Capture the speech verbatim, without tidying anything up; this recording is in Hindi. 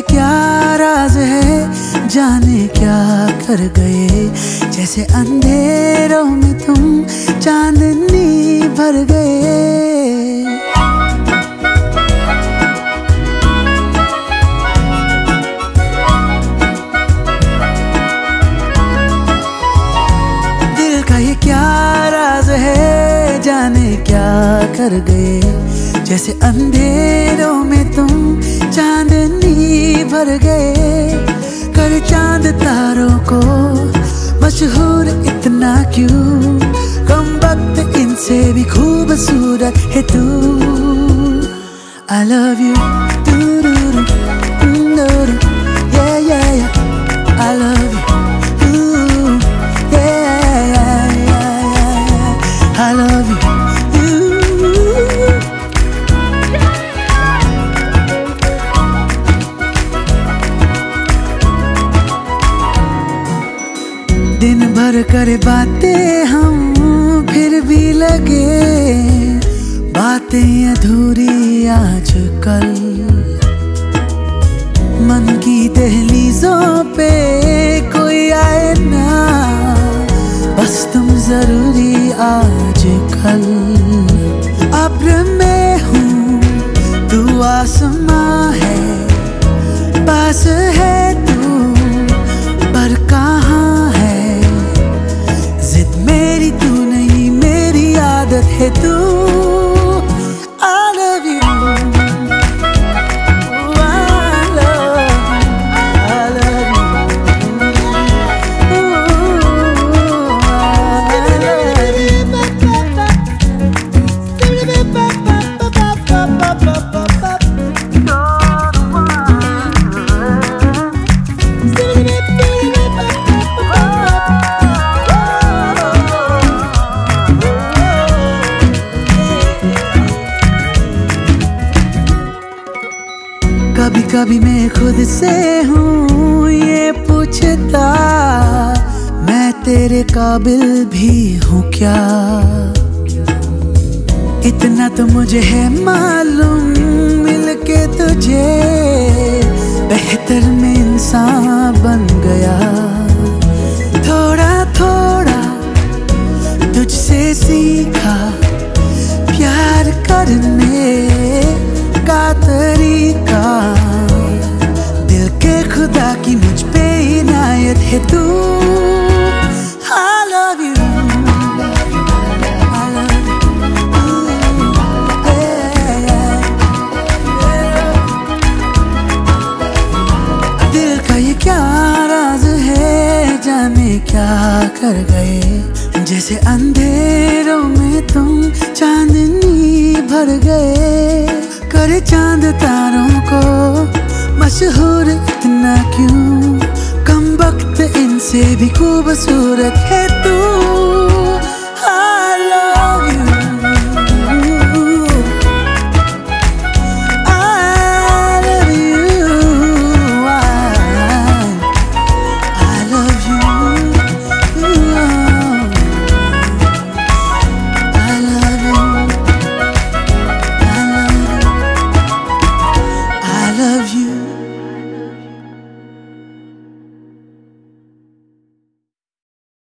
क्या राज है, जाने क्या कर गए। जैसे अंधेरों में तुम चांदनी भर गए। दिल का ये क्या राज है, जाने क्या कर गए। जैसे अंधेरों में तुम चांदनी भर गए। कर चांद तारों को मशहूर इतना क्यों, कम वक्त इनसे भी खूबसूरत है तू। I love you, do-do-do, do-do-do, yeah yeah yeah, I love you, ooh, yeah yeah yeah yeah, I love you. दिन भर करे बातें हम, फिर भी लगे बातें अधूरी आजकल। मन की दहलीजों पे कोई आए ना, बस तुम जरूरी आजकल। अब्र में हूँ तू आसमां है, पास है तू पर कहाँ है तू। I love you, I love you, I love you, कभी कभी मैं खुद से हूँ ये पूछता, मैं तेरे काबिल भी हूँ क्या। इतना तो मुझे है मालूम, मिलके तुझे बेहतर में इंसान बन गया। थोड़ा थोड़ा तुझसे सीखा प्यार करने का तरीका। दिल के खुदा की मुझ पे इनायत है तू। I love you, I love you, yeah, yeah, yeah। दिल का ये क्या राज है, जाने क्या कर गए। जैसे अंधेरों में तुम चांदनी भर गए। कर चांद तारों को मशहूर इतना क्यों, कम वक्त इनसे भी खूबसूरत है।